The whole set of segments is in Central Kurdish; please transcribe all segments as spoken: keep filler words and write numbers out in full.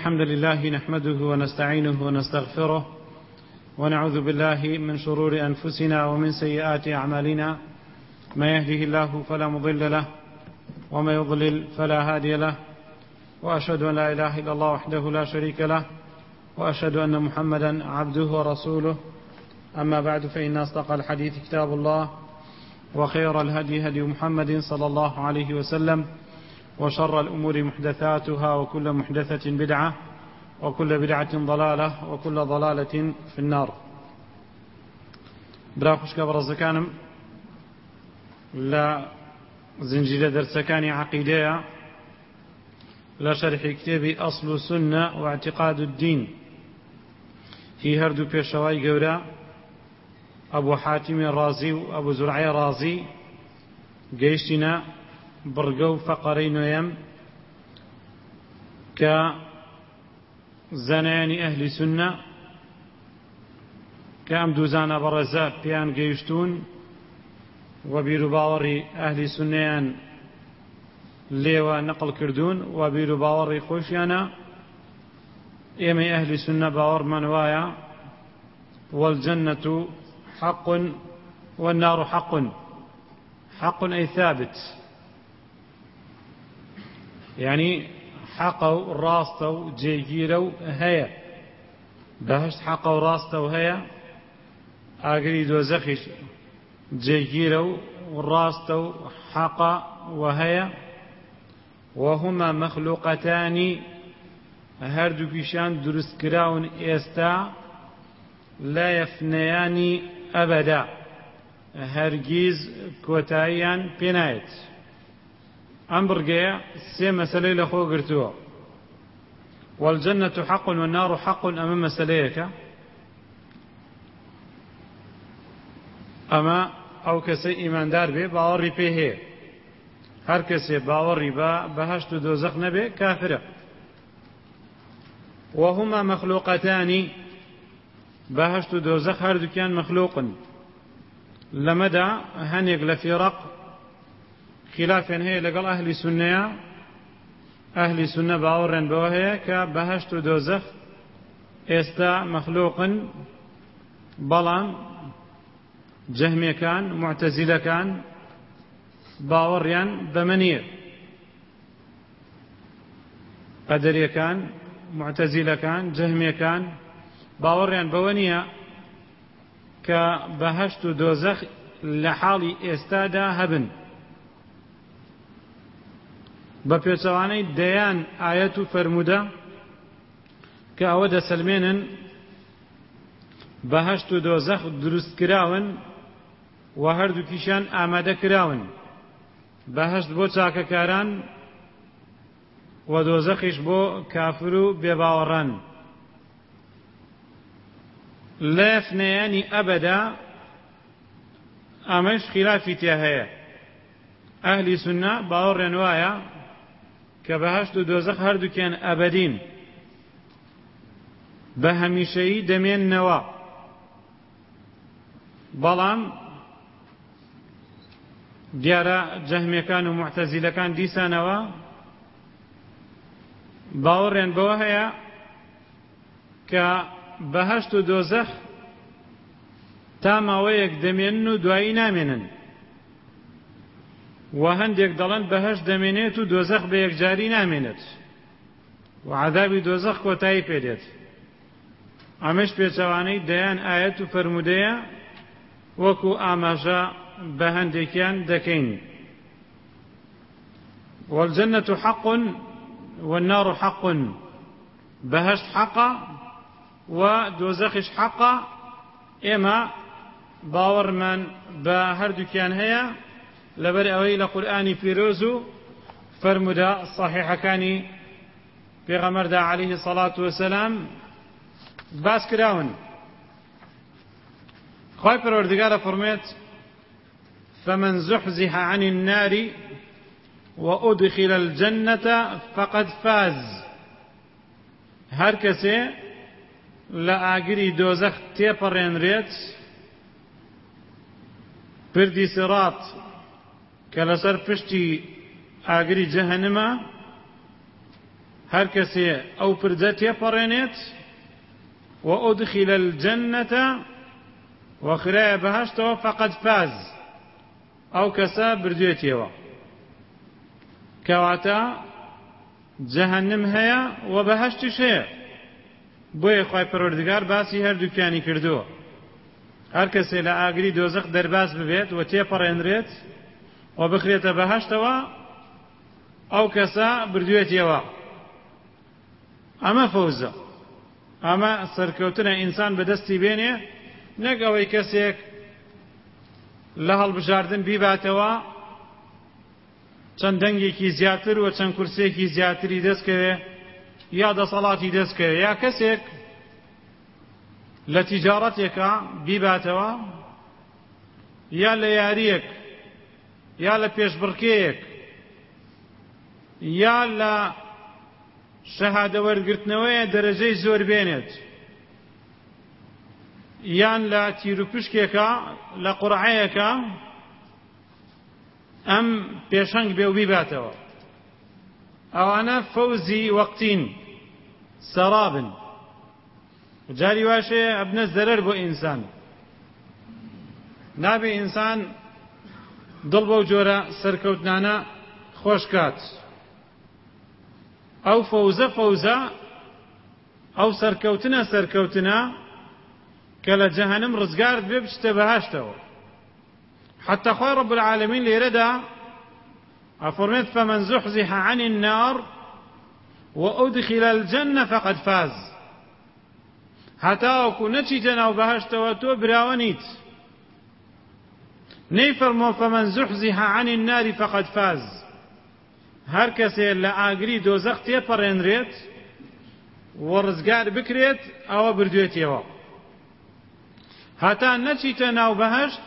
الحمد لله نحمده ونستعينه ونستغفره ونعوذ بالله من شرور أنفسنا ومن سيئات أعمالنا. ما يهده الله فلا مضل له وما يضلل فلا هادي له، وأشهد أن لا إله إلا الله وحده لا شريك له، وأشهد أن محمدا عبده ورسوله. أما بعد، فإن أصدق الحديث كتاب الله، وخير الهدي هدي محمد صلى الله عليه وسلم، وشر الأمور محدثاتها، وكل محدثة بدعة، وكل بدعة ضلالة، وكل ضلالة في النار. براخش كبرزكانم لا زنجير درسكاني عقيدة لا شرح كتابي أصل السنة واعتقاد الدين في هردو بيشواي قورا أبو حاتم الرازي وأبو زرعي الرازي قيشتنا برقو فقرين ويم كزنان أهل سنة كام دوزانا برزا بيان قيشتون وبيرو باوري أهل سنيان ليوا نقل كردون وبيرو باوري خوشيانا إيمي أهل سنة باور منوايا والجنة حق والنار حق. حق أي ثابت، يعني حقوا راستو جيجيرو هيا بهشت حقوا راستو هيا أقري دوزخش جيجيرو راستو حقا وهيا، وهما مخلوقتان هردو كيشان درست كراون إستا لا يفنيان أبدا هرگيز كوتايان بينايت. أم برقيا سي مسألة لخو قرتوه، والجنة حق والنار حق أمام مسأليك. أما أو كسي إيمان دار بي باوري بيه هر كسي باوري با بهشت دوزخ نبي كافرة. وهما مخلوقتان بهشت دوزخ هر دو كان مخلوق لمدى هنيق لفرق خلافا هي لقل أهل سنة أهل سنة باورن بوهي كبهشت دوزخ استا مخلوق بلان جهمي كان معتزلة كان باوريان بمنير قدرية كان معتزلة كان جهمي كان باوريان بونيا كبهشت دوزخ لحالي استادا هبن بپێچەوانەی دەیان ئاەت و فەرموودە کە ئەوە دەسەلمێنن بەهەشت و دۆزەخ دروست کراون و هەردووکیشیان ئامادە کراون. بەهەشت بۆ چاکەکاران و دۆزەخیش بۆ کافر و بێباوەڕان. لا يفنيان أبدا ئەمەش خلافی تیا هەیە. ئەهلی سونە باوەڕیان وایە کە بەهەشت و دۆزەخ هەردووکیان ئەبەدین، بە هەمیشەیی دەمێننەوە. بەڵام دیارە جەهمیەکان و معتەزیلەکان دیسانەوە باوەڕیان بەوە هەیە کە بەهەشت و دۆزەخ تا ماوەیەک دەمێنن و دوایی نامێنن، و هەندێک دەڵێن بەهەشت دەمێنێت و دۆزەخ بە یەکجاری نامێنێت و عەذابی دۆزەخ کۆتایی پێدێت. ئەمەش پێچەوانەی دەیان ئاەت و فەرموودەیە وەکو ئاماژە بە هەندێکیان دەکەین. والجنة حق والنار حق، بەهەشت حەقە و دۆزەخیش حەقە. ئێمە باوەڕمان بە هەردووکیان هەیە لەبەر ئەوەی لە قورئانی پیرۆز و فەرموودە صحیحەکانی پێغەمبەردا عەلەیهی سەڵات وەسەلام باس کراون. خوای پەروەردگارە فەرمێت فمن زحزح عن النار وأدخل الجنة فقد فاز. هەر کەسێ لە ئاگری دۆزەخ تێپەڕێنرێت، پردی سیڕات کە لەسەر پشتی ئاگری جەهەنەمە هەر کەسێ ئەو پردە تێپەڕێنێت و ئودخیل الجەنەتە وەخرایە بەهەشتەوە فەقەد فاز، ئەو کەسە بردوێتیەوە. کەواتە جەهەنم هەیە و بەهەشتیش هەیە، بۆیە خوای پەروەردگار باسی هەردووکیانی کردووە. هەر کەسێ لە ئاگری دۆزەخ دەرباز ببێت و تێپەڕێنرێت و بخرێتە بەهەشتەوە، ئەو کەسە بردوێتیەوە. ئەمە فەوزە، ئەمە سەرکەوتنە ئینسان بەدەستی بێنێ، نەک ئەوەی کەسێک لە هەڵبژاردن بیباتەوە چەند دەنگێکی زیاتر و چەند کورسێکی زیاتری دەستکەوێ یا دەسەڵاتی دەستکەوێ، یا کەسێک لە تیجارەتێکە بیباتەوە یا لە یاریەک یا لە پێشبڕکێیەک یا لە شەهادە وەرگرتنەوەیە دەرەجەی زۆر بێنێت، یان لە تیرروپشکێکە لە قورعەیەکە ئەم پێشەنگ بێ و بیباتەوە، ئەوانە فەوزی وەقتین سەرابن، جاری واشەیە ئەبنە زەرەر بۆ ئینسان. نابێ ئینسان دڵ بەو جۆرە سەرکەوتنانە خۆش کات. ئەو فەوزە فەوزە، ئەو سەرکەوتنە سەرکەوتنە کە لە جەهەنم ڕزگارت بێ بچتە بەهەشتەوە. حتى خوای رب العالمین لێرەدا ئەفەرمێت فەمەن زوحزح عن النار وأدخل الجنة فقد فاز. هەتاوەکو نەچیتە ناو بەهەشتەوە تۆ براوە نیت. نەیفەرمۆ فەمەن زوحزح عن النار فقد فاز. هەر کەسێ لە ئاگری دۆزەخ تێپەڕێنرێت و ڕزگار بکرێت ئەوە بردوێتیەوە. هەتا نەچیتە ناو بەهەشت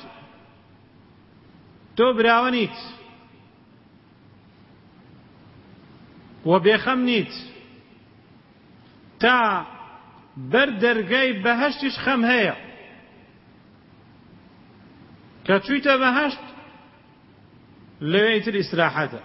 تۆ براوە نیت و بێخەم نیت، تا بەر دەرگای بەهەشتیش خەم هەیە. کە چوویتە بەهەشت لەوێ ئیتر ئیسراحەتە،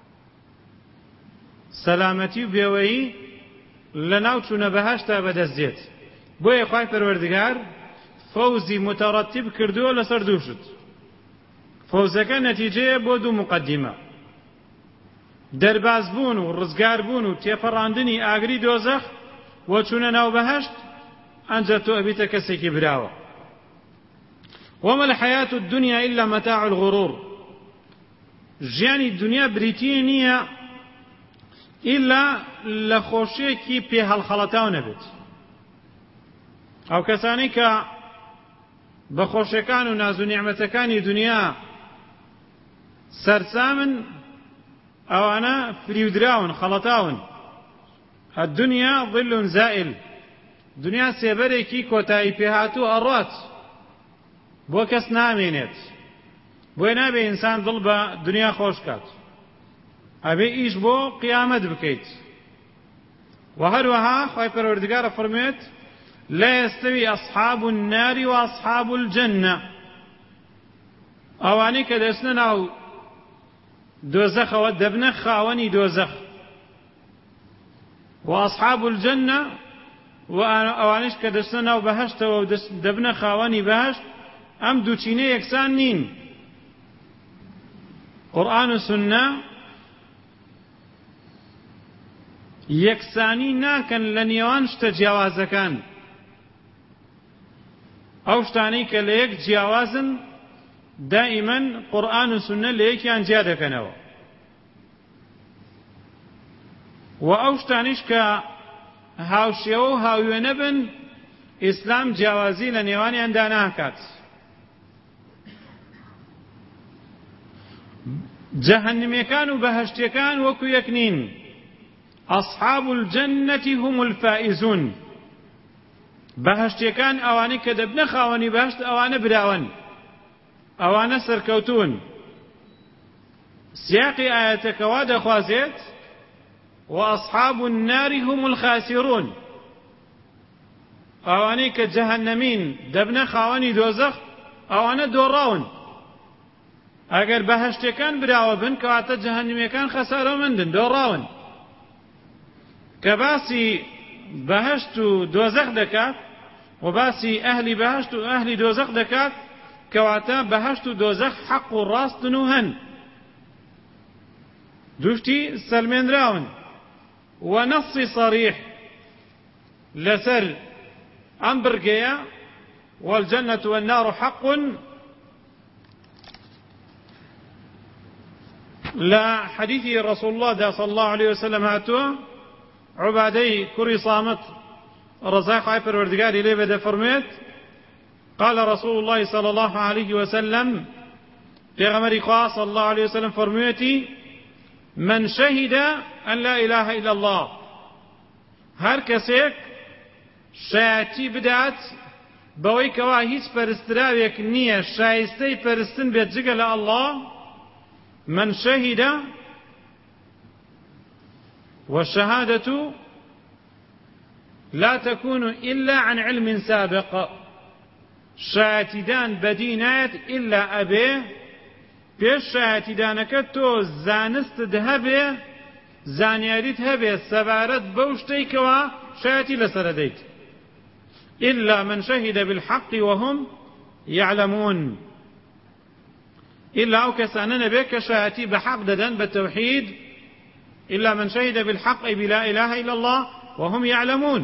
سەلامەتی و بێوەیی لە ناو چوونە بەهەشتا بەدەست دێت. بۆیە خوای پەروەردگار فەوزی متەڕەتیب کردووە لەسەر دووشت. فەوزەکە نەتیجەیە بۆ دوو مقەدیمە: دەربازبوون و ڕزگاربوون و تێپەڕاندنی ئاگری دۆزەخ و چوونە ناو بەهەشت، ئەنجا تۆ ئەبیتە کەسێکی براوە. وما الحياة الدنيا إلا متاع الغرور. ژیانی دنیا بریتیە نییە ئیلا لە خۆشیێکی پێ هەڵخەڵەتاو نەبێت. ئەو کەسانی کە بە خۆشیەکان و ناز و نیعمەتەکانی دنیا سەرسامن، ئەوانە فریودراون، خەڵەتاون. الدنیا ظل زائل. دنیا سێبەرێکی کۆتایی پێهاتوو ئەڕات، بۆ کەس نامێنێت. بۆیە نابێ ئینسان دڵ بە دنیا خۆش کات، ئەبێ ئیش بۆ قیامەت بکەیت. و هەروەها خوای پەروەردگار فەرموێت لا يستوي أصحاب النار وأصحاب الجنة. ئەوانەی کە دەچنە ناو دۆزەخەوە دەبنە خاوەنی دۆزەخ، و أصحاب الجنة و ئەوانەش کە دەچنە ناو بەهەشتەوە دەبنە خاوەنی بەهەشت، ئەم دووچینە یەکسان نین. قورئان و سوننە یەکسانی ناکەن لە نێوان شتە جیاوازەکان. ئەو شتانەی کە لە یەک جیاوازن دائیمەن قورئان و سوننە لە یەکیان جیا دەکەنەوە، و ئەو شتانیش کە هاوشێوە و هاوێنە بن ئیسلام جیاوازی لە نێوانیاندا ناکات. جەهەنمەکان و بەهەشتیەکان وەکو یەک نین. أصحاب الجنة هم الفائزون. بەهەشتیەکان ئەوانەی کە دەبنە خاوەنی بەهەشت، ئەوانە براون، ئەوانە سەرکەوتون. سیاقی ئاەتەکەوا دەخوازێت وأصحاب النار هم الخاسرون. ئەوانەی کە جەهەنەمین دەبنە خاوەنی دۆزەخ، ئەوانە دۆڕاون. ئەگەر بەهەشتیەکان براوە بن کەواتە جەهەنەمیەکان خەسارەمەندن، دۆڕاون. کە باسی بەهەشت و دۆزەخ دەکات و باسی ئەهلی بەهەشت و ئەهلی دۆزەخ دەکات کەواتە بەهەشت و دۆزەخ حەق و ڕاستن و هەن دوشتی سەلمێنراون و نەسی صەریح لەسەر ئەم برگەیە والجنة والنار حق لا حديث رسول الله دا صلى الله عليه وسلم هاتوا عبادي كري صامت رزاق عيبر وردقاري ليه بدا فرميت قال رسول الله صلى الله عليه وسلم في غمر خواه صلى الله عليه وسلم فرميتي من شهد أن لا إله إلا الله هر كسيك شایەتی بدات بەوەی کەوا هیچ پەرستراوێک نییە شایستەی پەرستن بێت جگە لە ئەڵڵا من شهد والشهادة لا تكون إلا عن علم سابق شایەتیدان بەدی نایەت إلا ئەبێ پێش شایەتیدانەکە تۆ زانستت هەبێ زانیاریت هەبێ سەبارەت بەو شتەیکەوە شایەتی لەسەر دەیت إلا من شهد بالحق وهم يعلمون إلا أو كساننا بك شهاتي بحق ددن بالتوحيد إلا من شهد بالحق أي بلا إله إلا الله وهم يعلمون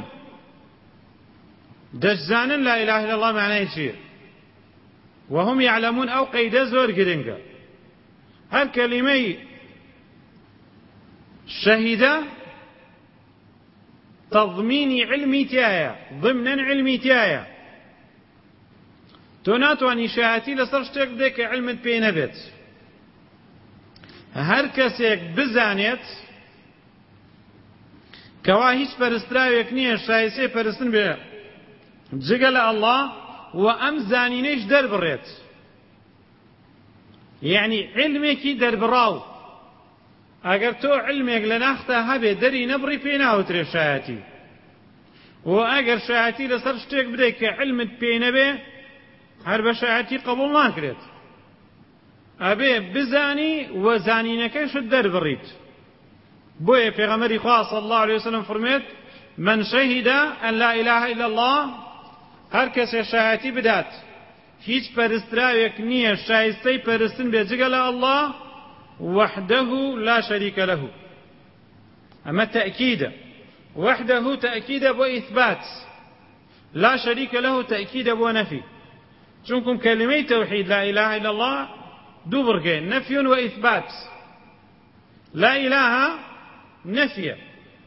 دجزانا لا إله إلا الله معناه شيء وهم يعلمون أو قيد زور قرنقا هالكلمة شهد تضميني علمي تايا ضمنا علمي تايا توناتواني شهاتي لسر شتێک بدەیت کە علمت پێ نەبێت هەر کەسێک بزانێت کەوا هیچ پەرستراوێک نییە شایستەی پەرستن بێ جگە لە ئەڵڵا و ئەم زانینەیش دەربڕێت یعنی علمێکی دەربڕاو ئەگەر تۆ علمێک لە ناختا هەبێ دەری نەبڕی پێ ناوترێ شایەتی و ئەگەر شایەتی لەسەر شتێک بدەیت کە علمت پێ نەبێ هەر بە شایەتی قبوڵ ناکرێت ئەبێ بزانی و زانینەکەیشت دەربڕیت بۆیە پێغەمبەری خوا صلی الله عليه وسلم فەرمێت من شهد أن لا إله إلا الله هەر کەسێ شایەتی بدات هیچ پەرستراوێک نییە شایستەی پەرستن بێ جگە لە ئەڵڵا وحده لا شريك له أما تأكيد وحده تأكيد وإثبات لا شريك له تأكيد ونفي چونكم كلمة توحيد لا إله إلا الله دو برقين نفي وإثبات لا إله نفي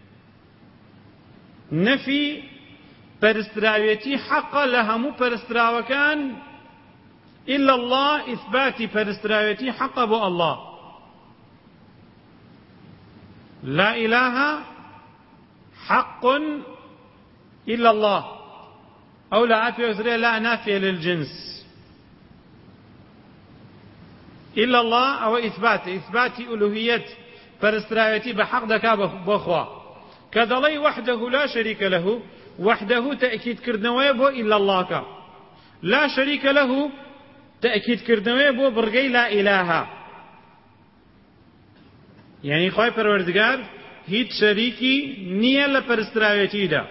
نفي پرستراويتي حق لهمو پرستراوكان إلا الله إثباتي پرستراويتي حق بو الله لا إله حق إلا الله أو لا عافية لا نافية للجنس إلا الله أو إثبات إثبات ألوهية فرستراويتي بحق دكا بخوا كذلك وحده لا شريك له وحده تأكيد كردنوية بو إلا الله كا لا شريك له تأكيد كردنوية بو برغي لا إله يعني خواهي پروردگار هیچ شريكي نية لپرستراويتي دا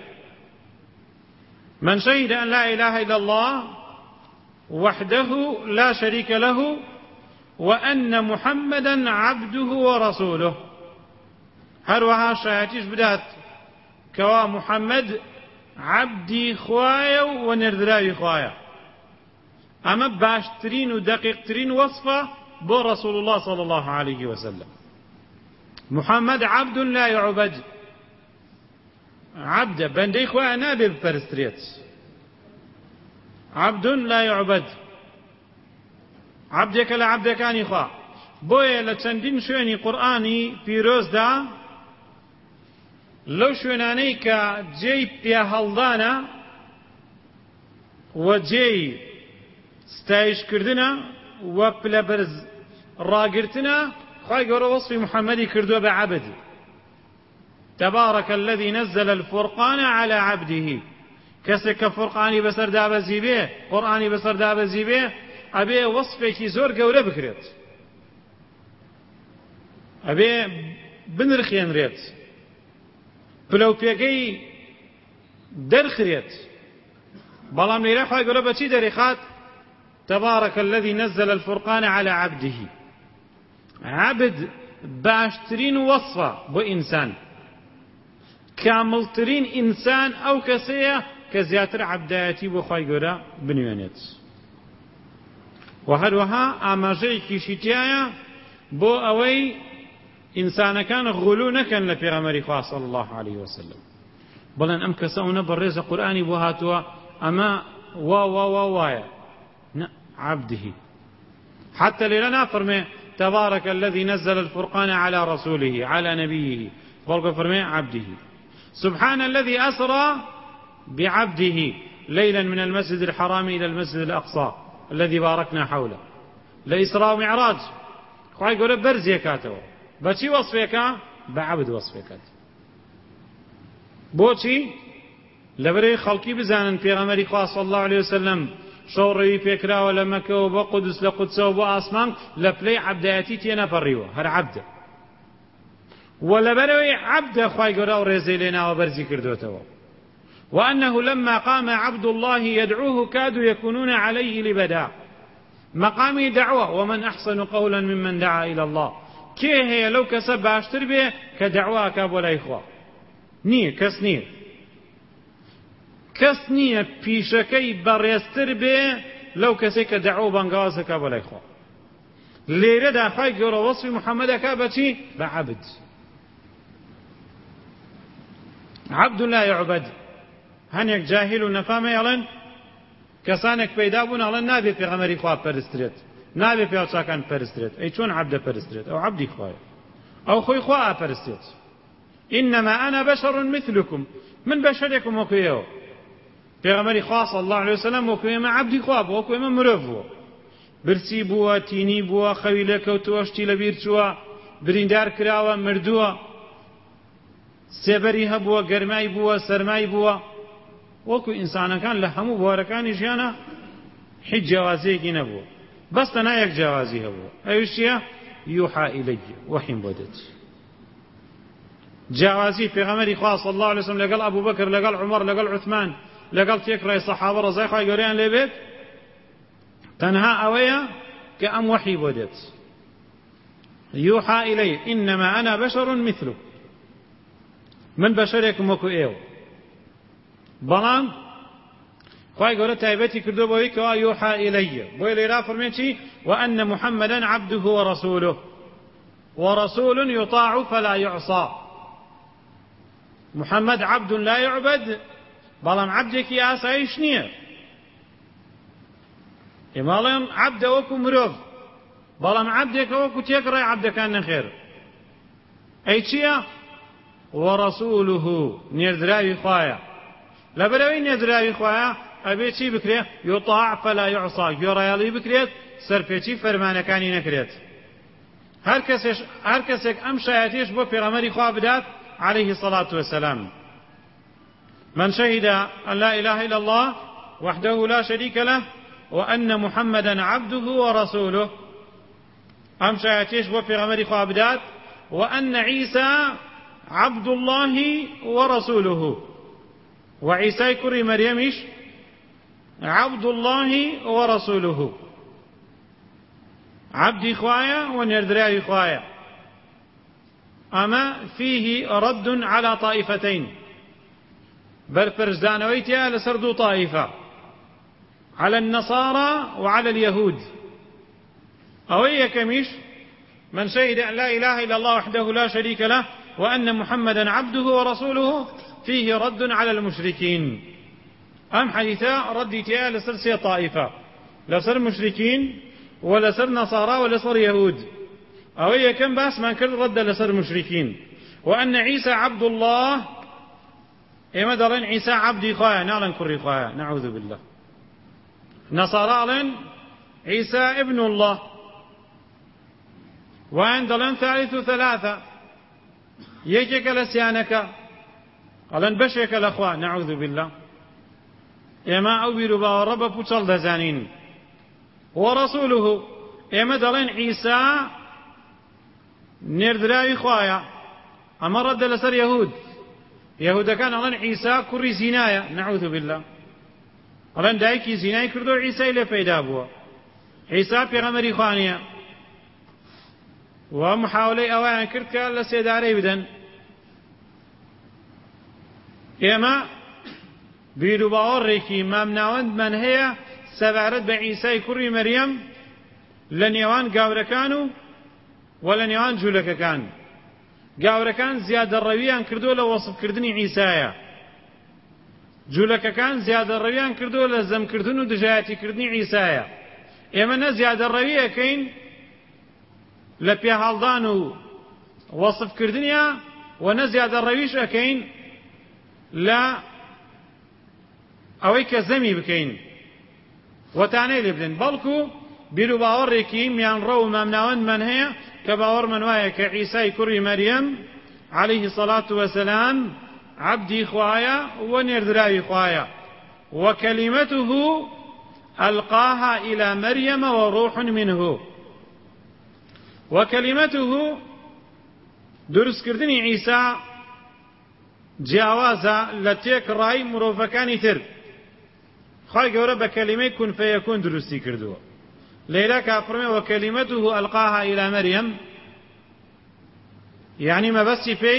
من شهد أن لا إله إلا الله وحده لا شريك له وأن محمدا عبده ورسوله هروها شهاتيش بدات كوا محمد عبدي خوايا ونردراوي خوايا أما باشترين ودقيقترين وصفة بو رسول الله صلى الله عليه وسلم محمد عبد لا يعبد عبد بندي خوايا نابي بفرستريت عبد لا يعبد عبدك لا عبدكاني خوا بويا لچندين شويني قرآني بيروز دا لو شويناني كا جي بيا هلدانا و جي ستايش كردنا و بلبرز راقرتنا خواهي قولوا وصف محمدي كردوا بعبدي تبارك الذي نزل الفرقان على عبده كسك فرقاني بسر دابا زيبه قرآني بسر دابا زيبه أبي وصفك زور قولة بكريت أبي بنرخين ريت پلەو پێگەی دەرخرێت بەڵام لێرە خوای گەورە بەچی دەرێخات تبارك الذي نزل الفرقان على عبده عبد باشترين وصفة بو إنسان كاملترين إنسان أو كسية كزياتر عبداتي بو خواهي قرى بنيونيت وهروها آماجي كيشيتيايا بو أوي إنسان كان غلو كان لبيغمري خواه صلى الله عليه وسلم بلان أم كساونا بالرزق قرآني بو هاتوا أما وا وا وا وايا عبده حتى لنا فرمي تبارك الذي نزل الفرقان على رسوله على نبيه بلغ فرمي عبده سبحان الذي أسرى بعبده ليلا من المسجد الحرام إلى المسجد الأقصى الذي باركنا حوله لإسراء ومعراج خواهي يقول برزي كاتو بچي وصفك بعبد وصفك بوچي لبري خلقي بزانن في غمري خواه صلى الله عليه وسلم شوڕەوی پێکراوە لە مەکەوە بۆ قودس لە قودسەوە بۆ ئاسمان لە پلەی عەبدایەتی تێنەپەڕیوە هەر عەبدە و لەبەرەوەی عەبدە خوای گەورە ئەو ڕێزەی لێ ناوە بەرزی کردوێتەوە وأنه لما قام عبد الله يدعوه كادوا يكونون عليه لبدا مقامي دعوة ومن أحسن قولا ممن دعا إلى الله كي هي لو كسب باشتر به كدعوة كابولا إخوة نية كس نية کەس نییە پیشەکەی بەڕێزتر بێ لەو کەسێک کە دەعوە بەنگازەکە بەلای خوا لێرەدا خوای گەورە وەصفی محەممەدەکە بەچی بە عەبد عەبد لا يعبد هەنێک جاهیل و نەفامە ئەڵێن کەسانێک پەیدا بوون ئەڵێن نابێت پێغەمبەری خوا پەرسترێت نابێت پیاوچاکان پەرسترێت ئەی چۆن عەبدە پەرسترێت ئەو عەبدی خوایە ئەو خۆی خوا ئاپەرستێت إنما أنا بشر مثلكم من بشركم وەکو پێغەمبەری خوا صلی الله عليه وسلم وەکو ئێمە عەبدی خوا بووە وەکو ئێمە مرۆڤ بووە برسی بووە تینی بووە خەوی لەکەوتووە شتی لەبیر چووە بریندار کراوە مردووە سێبەری هەبووە گەرمای بووە سەرمای بووە وەکو ئینسانەکان لە هەموو بوارەکانی ژیانە هیچ جیاوازیەکی نەبووە بەس تەنها یەک جیاوازی هەبووە ئەویش چییە یوحا ئیلەیە وەحیم بۆ دێت جیاوازی پێغەمبەری خوا صلی الله عليه وسلم لەگەڵ ئەبوو بەکر لەگەڵ عومەر لەگەڵ عوثمان لەگەڵ تێکڕای سەحابە ڕەزای خوای گەورەیان لێ بێت تەنها ئەوەیە کە ئەم وەحی بۆ دێت یوحا ئیلەیە ئینەما ئەنا بەشەڕ مثلکم من بەشەرێکم وەکو ئێوە بەڵام خوای گەورە تایبەتی کردو بەوەی کەوا یوحا ئیلەیە بۆی لێرا فەرمێ چی وأن محمدا عبده ورسوله ورسول يطاع فلا يعصى محمد عبد لا يعبد بەڵام عەبدێکی ئاسایش نییە ئێماڵێم عەبدە وەکو مرۆڤ بەڵام عەبدێکە وەکو تێکڕای عەبدەکان نەخێر ئەی چییە وەڕەسوولوه نێردراوی خوایە لەبەرەوەی نێردراوی خوایە ئەبێ چی بکرێ یوطاع فەلا یوعسا گوێڕایەڵی بکرێت سەرپێچی فەرمانەکانی نەکرێت هەر کەسێک ئەم شایەتیش بۆ پێغەمبەری خوا بدات عليه الصلاة والسلام من شهد أن لا إله إلا الله وحده لا شريك له وأن محمدا عبده ورسوله أم شايتيش بو پیغمبر خوا بدات وأن عيسى عبد الله ورسوله وعيسى كري مريمش عبد الله ورسوله عبد خوايا ونردراي خوايا أما فيه رد على طائفتين بل فرزدانويتها لسردو طائفة على النصارى وعلى اليهود أوي كميش من شهد أن لا إله إلا الله وحده لا شريك له وأن محمدا عبده ورسوله فيه رد على المشركين أم حديثا ردتها لسر سي طائفة لسر مشركين ولسر نصارى ولسر يهود أوي كم باس من كل رد لسر مشركين وأن عيسى عبد الله إما دلين عيسى عبدي خوايا نالن كري خوايا نعوذ بالله نصارى لن عيسى ابن الله وان دلين ثالث ثلاثة يجيك لسيانك قالن بشيك الأخوة نعوذ بالله إما أوبر بارب بوصل دزانين ورسوله إما دلين عيسى نردراوي خوايا أما رد لسر يهود یەهودەکان ئەڵێن عیسا کوڕی زینایە، نەعوذ بالله، ئەڵێن دایکی زینای کردو عیسای لێ پەیدا بووە، عیسا پێغەمبەری خوا نییە. و محاولەی ئەویان کرد کە لە سێدارەی بدەن. ئێمە بیر و باوەڕێکی مامناوەندمان هەیە سەبارەت بە عیسای کوڕی مەریەم لە نێوان گاورەکان و و لە نێوان جوولەکەکان. گاورەکان زیادەڕەویان کردو لە وەسفکردنی عیسایە، جوولەکەکان زیادەڕەویان کردو لە زەمکردن و دژایەتیکردنی عیسایە. ئێمە نە زیادەڕەوی ئەەکەین لە پێهاڵدان و وەسفکردنیە و نە زیادەڕەویش ئەەکەین لە ئەوەی کە زەمی بکەین وەتانەی لێ بدەین، بەڵکو بیر و باوەڕێکی میانڕە و مامناوەندمان هەیە کە باوەڕمان وایە کە عیسای کوڕی مەریەم عەلەیهی السەڵات وەسەلام عەبدی خوایە و نێردراوی خوایە، وەکەلیمەته ئەلقاها ئیلا مەریەمە وەڕوح منه. وەکەلیمەته دروستکردنی عیسا جیاوازە لە تێکڕای مرۆڤەکانی تر. خوای گەورە بە کەلیمەی کون فەیەکون دروستی کردووە. لێرە کە فەرمێ وەکەلیمەته ئەلقاها ئیلا مەریەم، یعنی مەبەستی پێی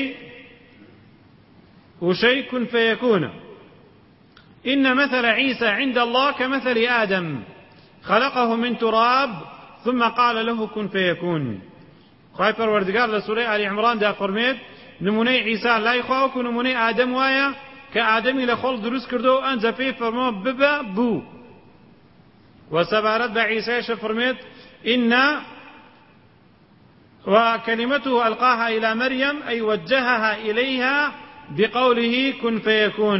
وشەی کون فەیەکونە. إن مثل عيسى عند الله كمثل آدم خلقه من تراب ثم قال له كن فيكون. خواهی پروردگار لسوره آل عمران دا فرمید نمونه عیسی لای خواهو نمونه آدم وایا که آدمی لخول دروست کرده و انجا پی فرمو ببا بو. و سبارت با عیسیش فرمید إن وكلمته ألقاها إلى مريم أي وجهها إليها بقوله كن فيكون.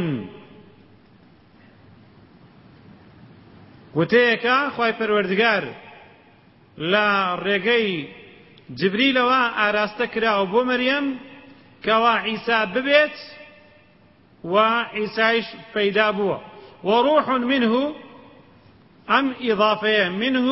وتێکە خوای پەروەردگار لە ڕێگەی جبریلەوە ئاراستە کراوە بۆ مەریەم کەوا عیسا ببێت و عیسایش پەیدا بووە. وروح منه ئەم ئیضافەیە منه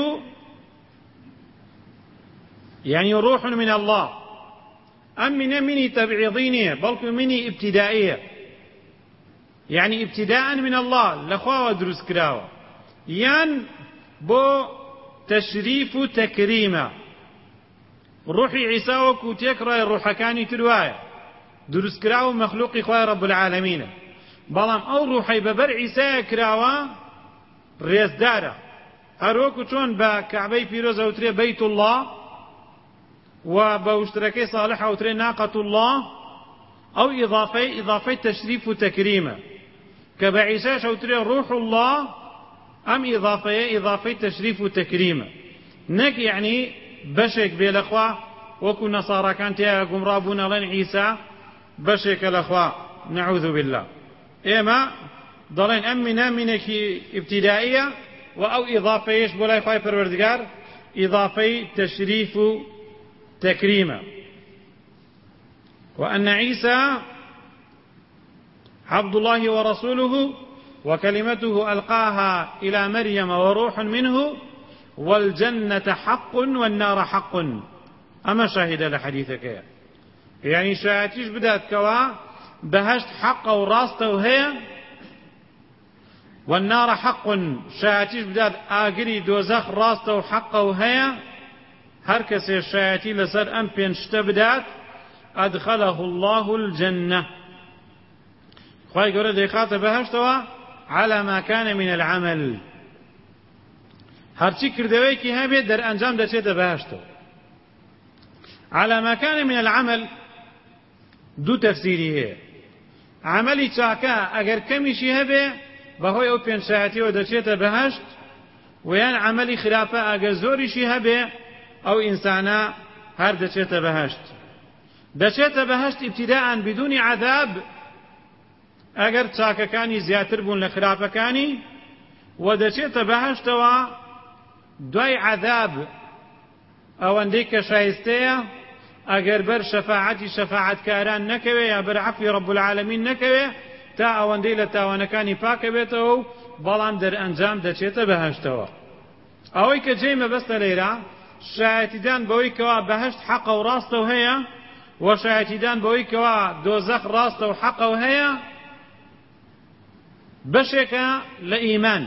يعني روح من الله، ئەم منە منی تەبعیضی نییە بەڵکو منی ئیبتیدائیە، يعني ابتداء من الله لەخواوە دروست کراوە، یان بۆ تەشریف و تەکریمە. ڕوحی عیسا وەکو تێکڕای ڕوحەکانی تر وایە، دروستکراوە مەخلوقی خوای رب العالمینە، بەڵام ئەو ڕوحەی بەبەر عیسایە کراوە ڕێزدارە، هەروەکو چۆن بە کەعبەی پیرۆز ئەوترێ بەیت الله و بە وشترەکەی ساڵح ئەوترێ ناقەت الله. ئەو ئیضافەی ئیضافەی تەشریف و تەکریمە کە بە عیساش ئەوترێ ڕوح الله، ئەم ئیضافەیە ئیضافەی تەشریف و تەکریمە، نەک یعنی بەشێک بێ لەخوا وەکو نەساڕەکان تیایە گومڕابوون ئەڵێن عیسا بەشێکە لەخوا، نەعوذ بالله. ئێمە دەڵێن ئەم منە منێکی ئیبتیدائیە و ئەو ئیضافەیەش بۆ لای خوای پەروەردگار ئیضافەی تەشریف و تەکریمە. وأن عيسى عبد الله ورسوله وكلمته ألقاها إلى مريم وروح منه والجنة حق والنار حق. أما شاهد لحديثك يعني شاهدتش بدات كوا بهشت حق وراست وهي والنار حق، شاهدتش بدات آقري دوزخ راست وحق وهي هركس الشاهدتي لسر أم بينشت بدات أدخله الله الجنة. خواهي قولة ديخاطة بهشتوا على ما كان من العمل، هرچی کردویکی هبه در انجام دچێتە بەهشتەوە. على ما كان من العمل دوو تەفسیری هەیە. عملی چاکە ئەگەر کەمیشی هەبێ بەهۆی ئەو پێنجشایەتیەوە دەچێتە بەهشت، ویان عملی خراپە ئەگەر زۆریشی هەبێ ئەو ئینسانە هەر دەچێتە بەهشت. دەچێتە بەهشت ابتداءً بدون عذاب ئەگەر چاکەکانی زیاتر بوون لە خراپەکانی، و دەچێتە بەهشتەوە دوای عذاب ئەوەندەی کە شایستەیە ئەگەر بەر شەفاعەتی شەفاعەتکاران نەکەوێ یا بەر عەفوی رب العالمین نەکەوێ تا ئەوەندەی لە تاوانەکانی پاکە بێتەوە و بەڵام دەرئەنجام دەچێتە بەهشتەوە. ئەوەی کە جێی مەبەستە لێرە شایەتیدان بەوەی کەوا بەهشت حەقە و ڕاستە و هەیە وشایەتیدان بەوەی کەوا دۆزەخ ڕاستە و حەقە و هەیە بەشێکە لە ئیمان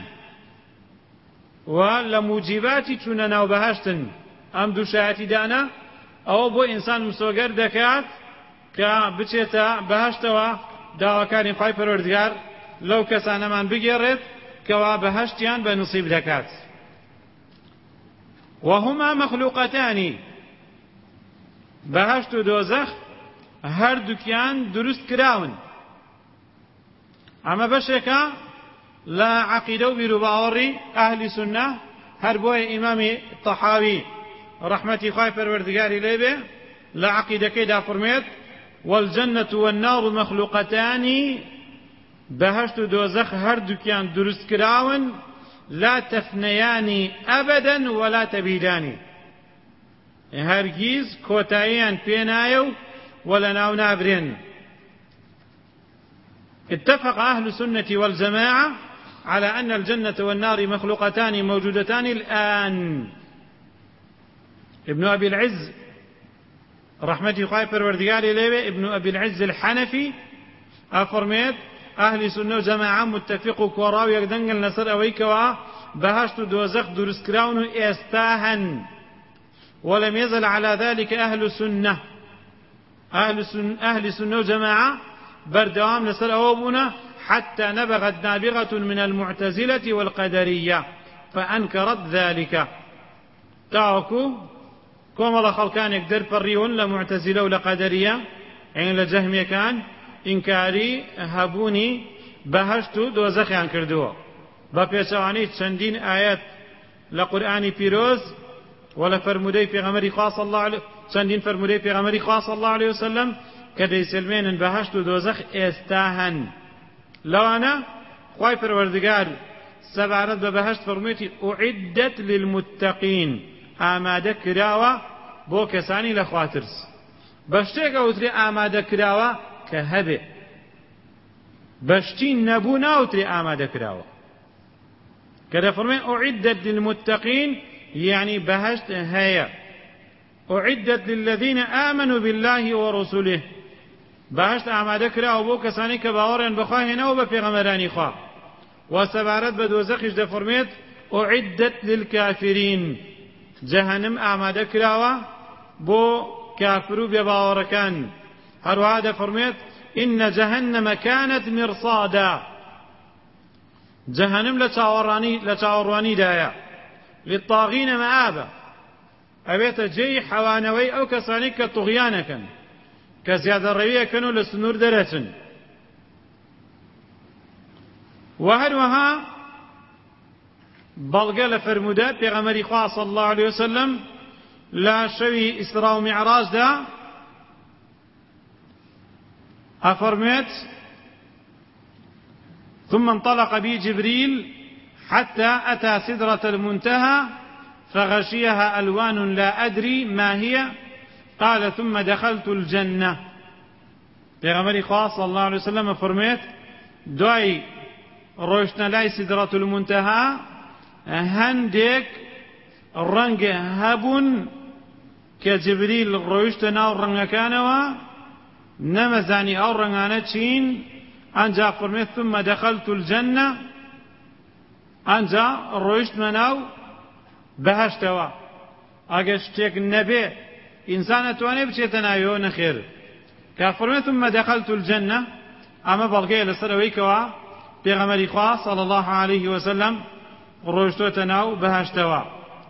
و لە موجیباتی چوونە ناو بەهەشتن. ئەم دوو شایەتیدانە ئەوە بۆ ئینسان مسۆگەر دەکات کە بچێتە بەهەشتەوە داواکاری خوای پەروەردگار لەو کەسانەمان بگێڕێت کەوا بەهەشتیان بە نصیب دەکات. وهما مخلوقتان بەهەشت و دۆزەخ هەردووکیان دروست کراون. ئەمە بەشێکە لە عەقیدە و بیر و باوەڕی ئەهلی سوننە. هەر بۆیە ئیمامی تەحاوی ڕەحمەتی خوای پەروەردگاری لێ بێ لە عەقیدەکەیدا فەرمێت والجنة والنار مخلوقتان بەهەشت و دۆزەخ هەردووکیان دروست کراون لا تفنيان أبدا ولا تبيدان هەرگیز کۆتاییان پێ نایە و لە ناو نابرێن. اتفق أهل السنة والجماعة على أن الجنة والنار مخلوقتان موجودتان الآن. ابن أبي العز رحمة خوای پەروەردگاری لێوێ ابن أبي العز الحنفي أفرميت أهل السنة والجماعة متفق و کۆڕا و یەکدەنگن لەسەر ئەوەی کەوا بەهەشت و دۆزەخ دروستکراون و ئێستاهن. ولم يزل على ذلك أهل السنة أهل السنة, أهل السنة والجماعة بردوام لسر أوبنا حتى نبغت نابغة من المعتزلة والقدرية فأنكرت ذلك. تاوكو كوم الله خلقان يقدر فريون لمعتزلة ولقدرية عين لجهمية كان إنكاري هبوني بهشتو دوزخي عن كردوه بپێچەوانەی چەندین ئاەت لە قورئانی پیرۆز و لە فەرمودەی پێغەمبەری خوا صلی الله علیه چەندین فەرمودەی پێغەمبەری خوا صلی الله علیه وسلم کە دەیسلمێنن بەهەشت و دۆزەخ ئێستا هەن. لەوانە خوای پەروەردگار سەبارەت بە بەهەشت فەرموویەتی ئوعیدەت للمتەقین ئامادە کراوە بۆ کەسانی لە خواترس. بە شتێکە وترێ ئامادە کراوە کە هەبێ، بەشتی نەبوو ناوترێ ئامادە کراوە. كذا فرمين أعدت للمتقين يعني بهشت هيا أعدت للذين آمنوا بالله ورسله بهشت أعماد كرا وبو كساني كباورين بخواهنا وبفغمراني خواه وسبارت بدوزخش ده فرميت أعدت للكافرين جهنم أعماد كرا بو كافرو بباوركان هروا ده فرميت إن جهنم كانت مرصادا جهنم لتاوراني لتاوراني دايا للطاغين مآبا أبيت جي حوانوي أو كساني كطغيانكن كزيادة الروية كانوا لسنور درسن. وهروها بلغة لفرمودات بغمري خواه صلى الله عليه وسلم لا شوي إسراء ومعراج دا أفرميت ثم انطلق بي جبريل حتى أتى سدرة المنتهى فغشيها ألوان لا أدري ما هي قال ثم دخلت الجنة. پیغمبر خواه صلى الله عليه وسلم فرميت دوای روشنا لاي سدرة المنتهى هندك رنگ هبون كجبريل روشتنا ورنگ كانوا نمزاني أو رنگانه چين أنجا فرميت ثم دخلت الجنة أنجا روشت مناو بهشتوا أجشتك النبي إنسان تواني بشيتنا يون خير كفرميت ثم دخلت الجنة أما بلغي لسرويكوا بغمر إخوة صلى الله عليه وسلم روشتو تناو بهشتوا.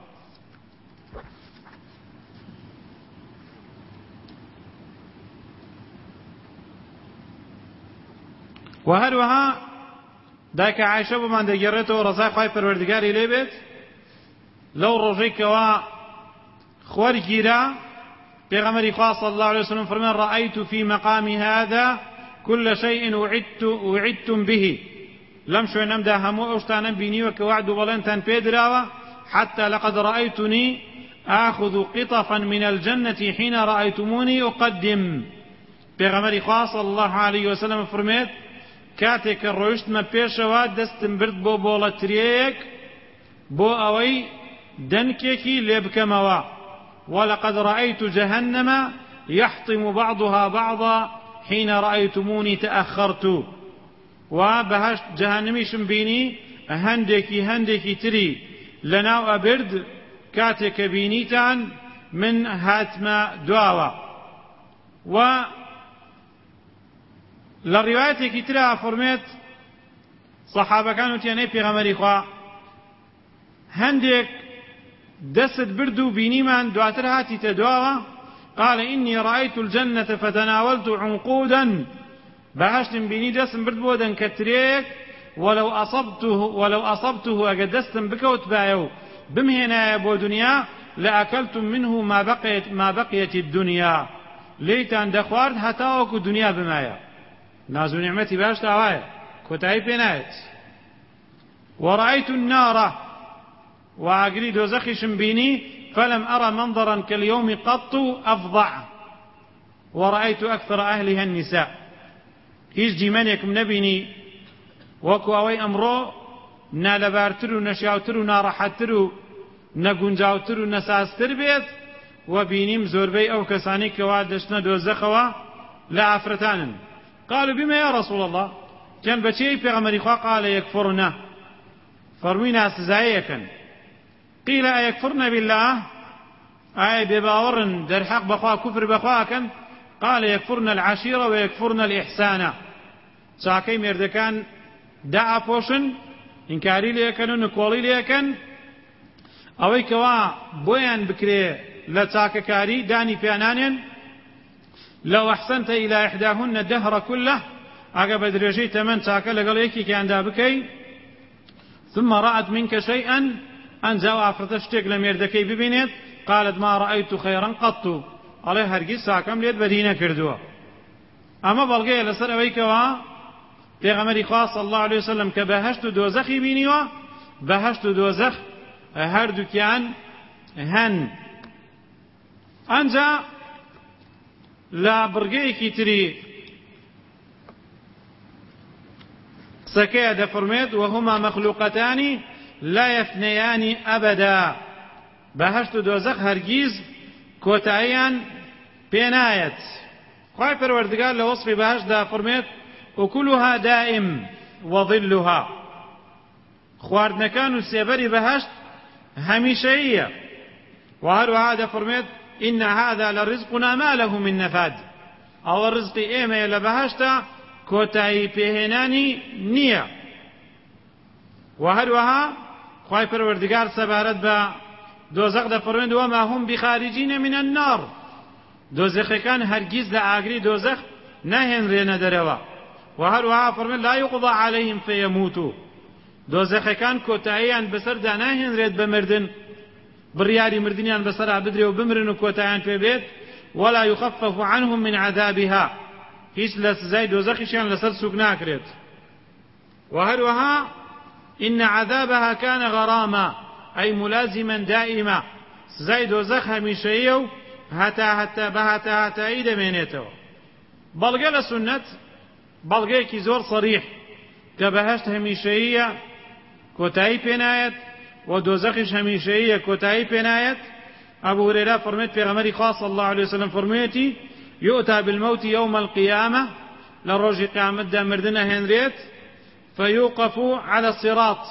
وهروها داك عائشة بمان دقيرته ورزاق خواهي پروردگاري ليبت لو رجيكوا خوار جيرا بغمر إخوة صلى الله عليه وسلم فرمان رأيت في مقام هذا كل شيء وعدت وعدتم به لم شو نمدا همو أشتانا بيني وكوعد بلنتان بيدراوة حتى لقد رأيتني آخذ قطفا من الجنة حين رأيتموني أقدم. بغمر إخوة صلى الله عليه وسلم فرميت كاتك الروشت ما بيشوا دستم برد بو بولتريك بو أوي دنكيكي لبكموا ولقد رأيت جهنم يحطم بعضها بعضا حين رأيتموني تأخرت. وبهشت جهنمي شمبيني هندكي هندكي تري لناو أبرد كاتك بينيتان من هاتم دواوة. و للرواية كتيرا فرميت صحابة كانوا تياني في غمري خوا هندك دست بردو بينيمان دواتر هاتي تدواوة قال إني رأيت الجنة فتناولت عنقودا بهشت بيني دسم برد بودن كتريك ولو أصبته ولو أصبته أجد دستم بكوت بايو بمهنا بو دنيا لأكلتم منه ما بقيت ما بقيت الدنيا ليتان دخوارد حتى وكو دنيا بمايا نازو نعمتي باش تاوايا كوتاي بينايت. ورأيت النار وأجري دوزخي شمبيني فلم أرى منظرا كاليوم قط أفظع ورأيت أكثر أهلها النساء. هیچ جیمانێکم نەبینی وەکو ئەوەی ئەمڕۆ نالەبارتر و نەشیاوتر و ناڕەحەتتر و نەگونجاوتر و نەسازتر بێت و بینیم زۆربەی ئەو کەسانی کەوا دەچنە دۆزەخەوە لە ئافرەتانن. قالوا بما يا رسول الله كان بچی پێغەمبەری خوا قال يكفرنا فەرمووی سزایەکەن. قيل أيكفرن بالله ئایا بێباوەڕن دەرحەق بەخوا کوفر بەخواکەن قال يكفرن العشيرة ويكفرن الإحسان چاکەی مێردەکان دائپۆشن ئینکاری لێکەن و نکۆڵی لێکەن ئەوەی کەوا بۆیان بکرێ لە چاکەکاری دانی پیانانێن لو أحسنت إلى إحداهن الدهر كله ئەگە بە درێژەی تەمەن چاکە لەگەڵ یەکێکیاندا بکەی ثم رأت منك شيئا ئەنجا ئافرەتە شتێک لە مێردەکەی ببینێت قالت ما رأيت خيرا قط ئەڵێ هەرگیز چاکەم لێت بەدی نەکردووە. ئەمە بەڵگەیە لەسەر ئەوەی کەوا پێغەمبەری خوا صلی الله عليه وسلم کە بەهەشت و دۆزەخی بینیوە بەهەشت و دۆزەخ هەردووکیان هەن. ئەنجا لە بڕگەیەکی تری قسەکەیە دەفەرمێت وهما مەخلوقەتانی لا يفنيان أبدا بەهەشت و دۆزەخ هەرگیز کۆتاییان پێنایەت. خوای پەروەردگار لە وەسفی بەهەشتدا فەرمێت ئوکولها دائم وظلها خواردنەکان و سێبەری بەهەشت هەمیشەییە. وهەروەها دەفەرمێت إن هذا لرزقنا ما له من نفاد ئەوە ڕزقی ئێمەیە لە بەهەشتە کۆتایی پێهێنانی نییە. وهەروەها خوای پەروەردگار سەبارەت بە دۆزەخ دەفەرمێت وما هم بخارجين من النار دۆزەخەکان هەرگیز لە ئاگری دۆزەخ ناهێنرێنە دەرەوە. وهەروەها فەرمێت لا يقضى عليهم فيموتوا دۆزەخەکان کۆتاییان بەسەردا ناهێنرێت بە مردن بڕیاری مردنیان بەسەرا بدرێ و بمرن و کۆتاییان پێ بێت ولا يخفف عنهم من عذابها هیچ لە سزای دۆزەخیشیان لەسەر سوک ناکرێت. وهەروەها إن عذابها كان غراما أي ملازما دائما سزای دۆزەخ هەمیشەیە و هەتا هەتا بە هەتا هەتایی دەمێنێتەوە. بەڵگە لە سونەت بەڵگەیەکی زۆر صریح کە بەهەشت هەمیشەییە کۆتایی پێنایەت و دۆزەخیش هەمیشەییە کۆتایی پێنایەت. ئەبوو هورێرە فەرمێت پێغەمبەری خوا صلی الله عليه وسلم فەرموویەتی يؤتى بالموت يوم القيامة لروج قيامت مردنا هنريت فيوقف على الصراط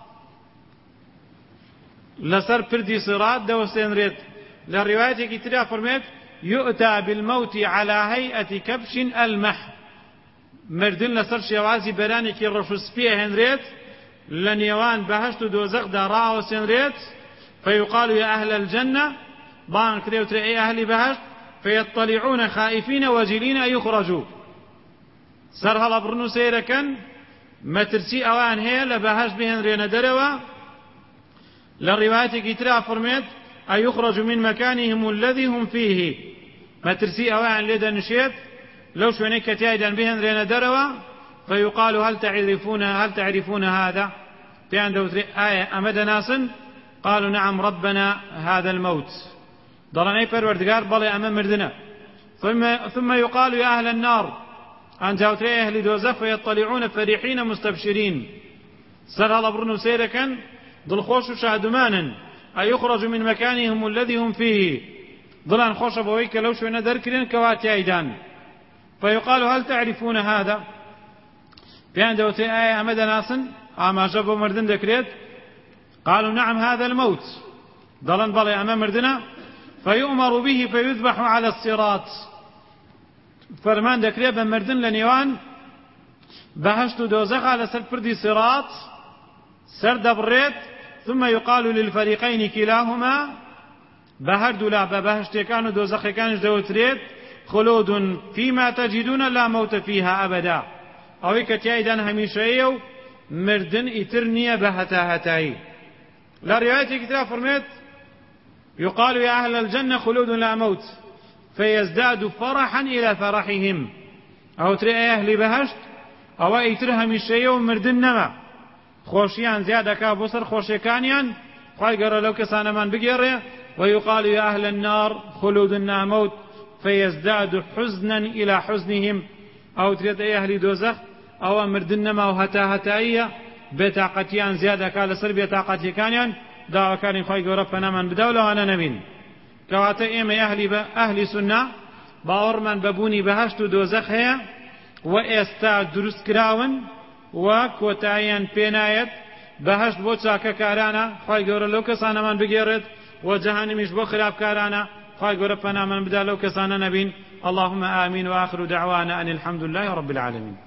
لسر پردی صراط دو سنريت. للرواية كتيرا فرميت يؤتى بالموت على هيئة كبش المح مردن لسر شوازي براني كي رشو سبيه هنريت لنيوان بهشت دوزق دارا وسنريت فيقال يا أهل الجنة بان كريوت رأي أهل بهشت فيطلعون خائفين وجلين أن يخرجوا سرها لبرنو سيركا ما ترسي أوان هي لبهاش بهن رينا دروا. للرواية كترا فرميت أن يخرج من مكانهم الذي هم فيه ما ترسي أوان لدى نشيت لو شونيك تايدا بهن رينا دروا فيقال هل تعرفون هل تعرفون هذا بأن دوتري آية أمد ناسا قالوا نعم ربنا هذا الموت ضلني پروردگار بلي أمام مردنا. ثم, ثم يقال يا أهل النار أن جاوتري أهل دوزخ فيطلعون فرحين مستبشرين سر الله برنو سيركا ضل خوش شادمانا أي يخرج من مكانهم الذي هم فيه دڵان خۆشە بەوەی کە لەو شوێنە دەرکرێن کەوا تیایدان. فيقال هل تعرفون هذا؟ بيان دوتي آية أمد ناسن أما جبوا مردن دكريت قالوا نعم هذا الموت ضلن بلي أمام مردنا فيؤمر به فيذبح على الصراط فرمان دكريت بمردن لنيوان بهشت دوزخ على سر فردي صراط سر دبريت ثم يقال للفريقين كلاهما بهرد لا بهشت كانوا دوزخ كانش دوتريت خلود فيما تجدون لا موت فيها أبدا أو كتايدان هميشية مردن إترنية بهتا هتاي لا رواية كتاب فرميت يقال يا أهل الجنة خلود لا موت فيزداد فرحا إلى فرحهم أو ترى أهل بهشت أو إتر هميشية ومردن نما خوشيان زيادة كابوسر خوشيكانيان خواهي قرر لو كسانا من بقيره ويقال يا أهل النار خلود لا موت فيزداد حزنا إلى حزنهم أو تريد أي أهل دوزخ أو مردنما وهتا هتائية بتاقتيان زيادة كال سر بتاقتي كانيان دعوة كان خواهي قربنا من بدولة وانا نبين كواتا إما أهل, أهل سنة باور من ببوني بهشت دوزخ هي وإستا دروس كراون وكوتايان بينايت بهشت بوچا كارانا خواهي قرب لو كسانا من بگيرد وجهنمش بو خراب كارانا خواهي قرب فنا من بدولة لو كسانا نبين اللهم آمين وآخر دعوانا أن الحمد لله رب العالمين.